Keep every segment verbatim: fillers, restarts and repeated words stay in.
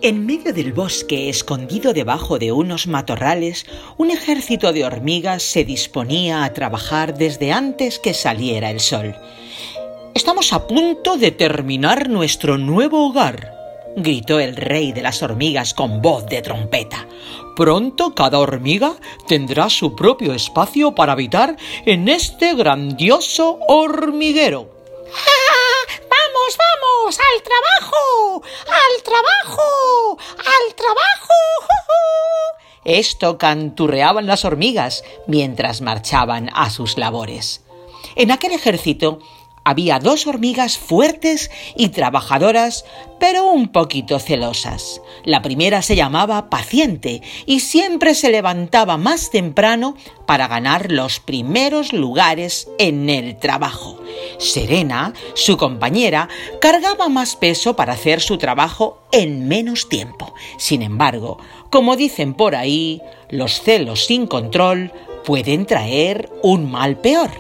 En medio del bosque, escondido debajo de unos matorrales, un ejército de hormigas se disponía a trabajar desde antes que saliera el sol. «Estamos a punto de terminar nuestro nuevo hogar», gritó el rey de las hormigas con voz de trompeta. «Pronto cada hormiga tendrá su propio espacio para habitar en este grandioso hormiguero». ¡Vamos, vamos! ¡Al trabajo! ¡Al trabajo! ¡Al trabajo! Esto canturreaban las hormigas mientras marchaban a sus labores. En aquel ejército había dos hormigas fuertes y trabajadoras, pero un poquito celosas. La primera se llamaba Paciente y siempre se levantaba más temprano para ganar los primeros lugares en el trabajo. Serena, su compañera, cargaba más peso para hacer su trabajo en menos tiempo. Sin embargo, como dicen por ahí, los celos sin control pueden traer un mal peor.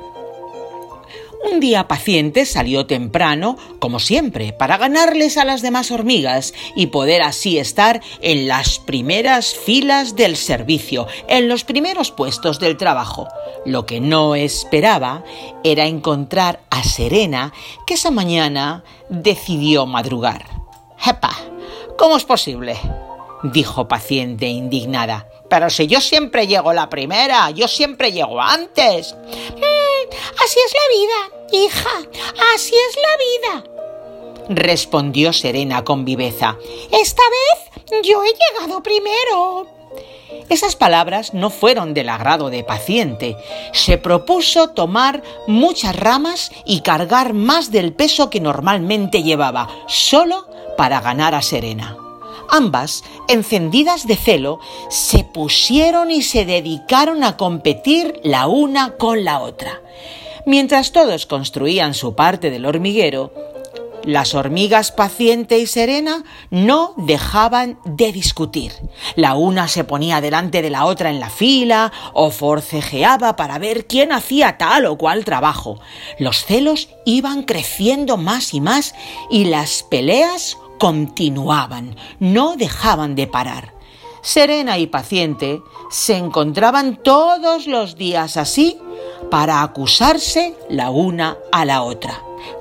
Un día Paciente salió temprano, como siempre, para ganarles a las demás hormigas y poder así estar en las primeras filas del servicio, en los primeros puestos del trabajo. Lo que no esperaba era encontrar a Serena, que esa mañana decidió madrugar. «¡Epa! ¿Cómo es posible?», dijo Paciente indignada. «Pero si yo siempre llego la primera, yo siempre llego antes». Mm, así es la vida, hija, así es la vida, respondió Serena con viveza. «Esta vez yo he llegado primero». Esas palabras no fueron del agrado de Paciente. Se propuso tomar muchas ramas y cargar más del peso que normalmente llevaba, solo para ganar a Serena. Ambas, encendidas de celo, se pusieron y se dedicaron a competir la una con la otra. Mientras todos construían su parte del hormiguero, las hormigas Paciente y Serena no dejaban de discutir. La una se ponía delante de la otra en la fila o forcejeaba para ver quién hacía tal o cual trabajo. Los celos iban creciendo más y más y las peleas continuaban, no dejaban de parar. Serena y Paciente se encontraban todos los días así para acusarse la una a la otra.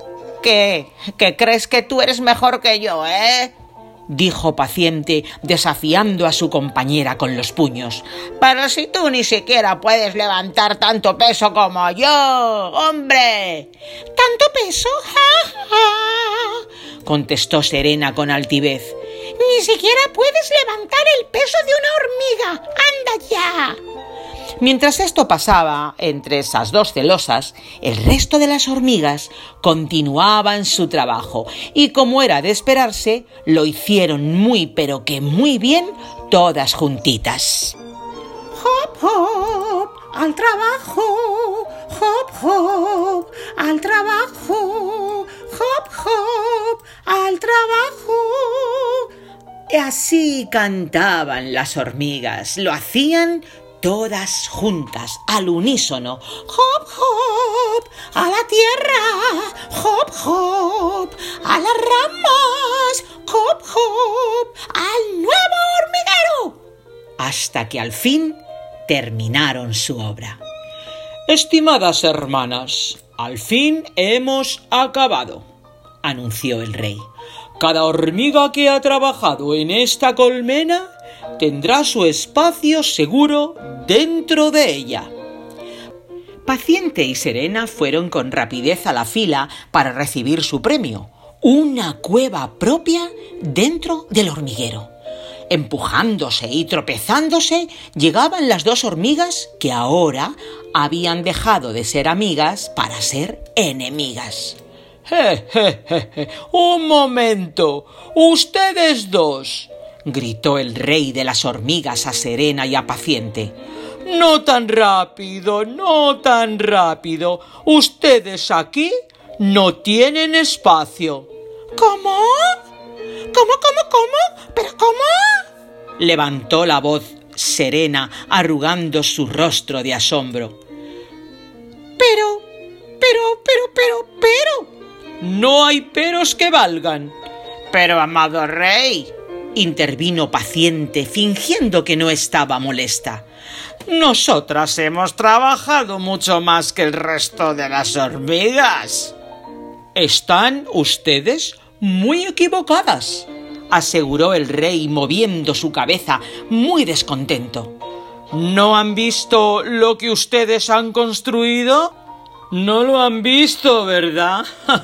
«¿Qué? ¿Qué crees que tú eres mejor que yo, eh?», dijo Paciente, desafiando a su compañera con los puños. «Pero si tú ni siquiera puedes levantar tanto peso como yo, hombre». «¿Tanto peso? ¡Ja, ja!», contestó Serena con altivez. «Ni siquiera puedes levantar el peso de una hormiga. ¡Anda ya!». Mientras esto pasaba entre esas dos celosas, el resto de las hormigas continuaban su trabajo y, como era de esperarse, lo hicieron muy pero que muy bien todas juntitas. «Hop, hop, al trabajo, hop, hop, al trabajo, hop, hop, al trabajo». Y así cantaban las hormigas, lo hacían todas juntas, al unísono. «Hop, hop, a la tierra, hop, hop, a las ramas, hop, hop, al nuevo hormiguero», hasta que al fin terminaron su obra. «Estimadas hermanas, al fin hemos acabado», anunció el rey. «Cada hormiga que ha trabajado en esta colmena tendrá su espacio seguro dentro de ella». Paciente y Serena fueron con rapidez a la fila para recibir su premio, una cueva propia dentro del hormiguero. Empujándose y tropezándose, llegaban las dos hormigas que ahora habían dejado de ser amigas para ser enemigas. «Je, je, je, je. Un momento, ustedes dos», gritó el rey de las hormigas a Serena y a Paciente. «No tan rápido, no tan rápido. Ustedes aquí no tienen espacio». «¿Cómo? ¿Cómo, cómo, cómo? ¿Pero cómo?», levantó la voz Serena, arrugando su rostro de asombro. «Pero, pero, pero, pero, pero...» «No hay peros que valgan». «Pero, amado rey», intervino Paciente, fingiendo que no estaba molesta. Nosotras hemos trabajado mucho más que el resto de las hormigas. Están ustedes muy equivocadas, aseguró el rey moviendo su cabeza muy descontento. ¿No han visto lo que ustedes han construido? No lo han visto, ¿verdad?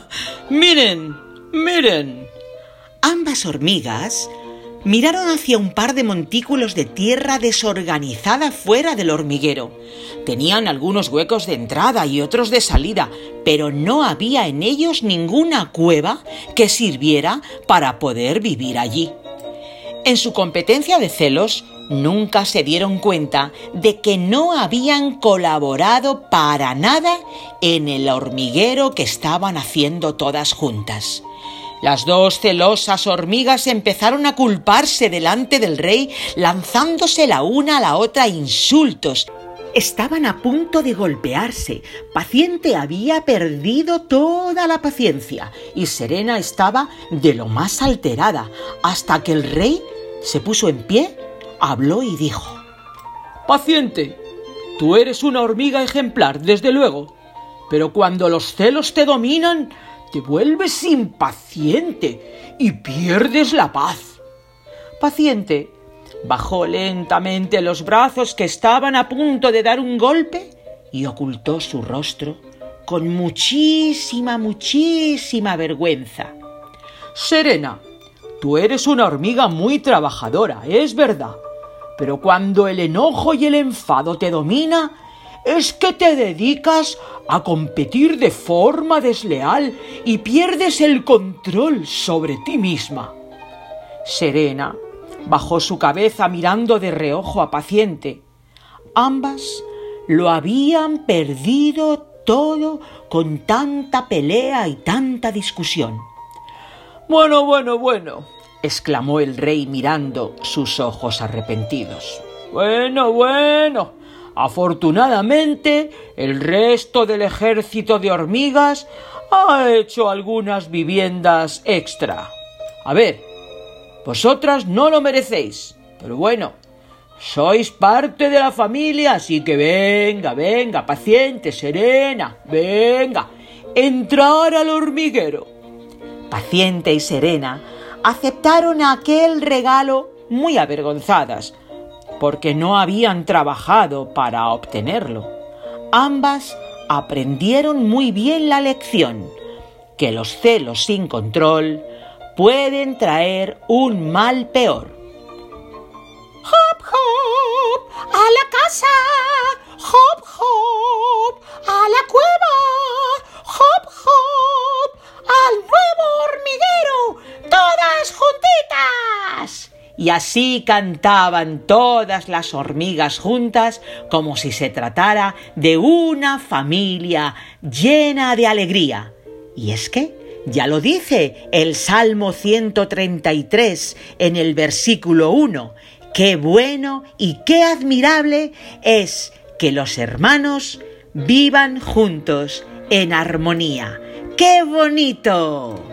Miren, miren. Ambas hormigas miraron hacia un par de montículos de tierra desorganizada fuera del hormiguero. Tenían algunos huecos de entrada y otros de salida, pero no había en ellos ninguna cueva que sirviera para poder vivir allí. En su competencia de celos, nunca se dieron cuenta de que no habían colaborado para nada en el hormiguero que estaban haciendo todas juntas. Las dos celosas hormigas empezaron a culparse delante del rey, lanzándose la una a la otra insultos. Estaban a punto de golpearse. Paciente había perdido toda la paciencia y Serena estaba de lo más alterada, hasta que el rey se puso en pie, habló y dijo: Paciente, tú eres una hormiga ejemplar, desde luego, pero cuando los celos te dominan, te vuelves impaciente y pierdes la paz. Paciente bajó lentamente los brazos que estaban a punto de dar un golpe y ocultó su rostro con muchísima, muchísima vergüenza. Serena, tú eres una hormiga muy trabajadora, es verdad, pero cuando el enojo y el enfado te domina, es que te dedicas a competir de forma desleal y pierdes el control sobre ti misma. Serena bajó su cabeza mirando de reojo a Paciente. Ambas lo habían perdido todo con tanta pelea y tanta discusión. Bueno, bueno, bueno, exclamó el rey mirando sus ojos arrepentidos. Bueno, bueno. Afortunadamente, el resto del ejército de hormigas ha hecho algunas viviendas extra. A ver, vosotras no lo merecéis, pero bueno, sois parte de la familia, así que venga, venga, Paciente, Serena, venga, entrar al hormiguero. Paciente y Serena aceptaron aquel regalo muy avergonzadas, porque no habían trabajado para obtenerlo. Ambas aprendieron muy bien la lección, que los celos sin control pueden traer un mal peor. ¡Hop, hop! ¡A la casa! ¡Hop, hop! ¡A la cueva! ¡Hop, hop! ¡Al nuevo hormiguero! ¡Todas juntitas! Y así cantaban todas las hormigas juntas, como si se tratara de una familia llena de alegría. Y es que ya lo dice el Salmo ciento treinta y tres en el versículo uno. Qué bueno y qué admirable es que los hermanos vivan juntos en armonía. ¡Qué bonito!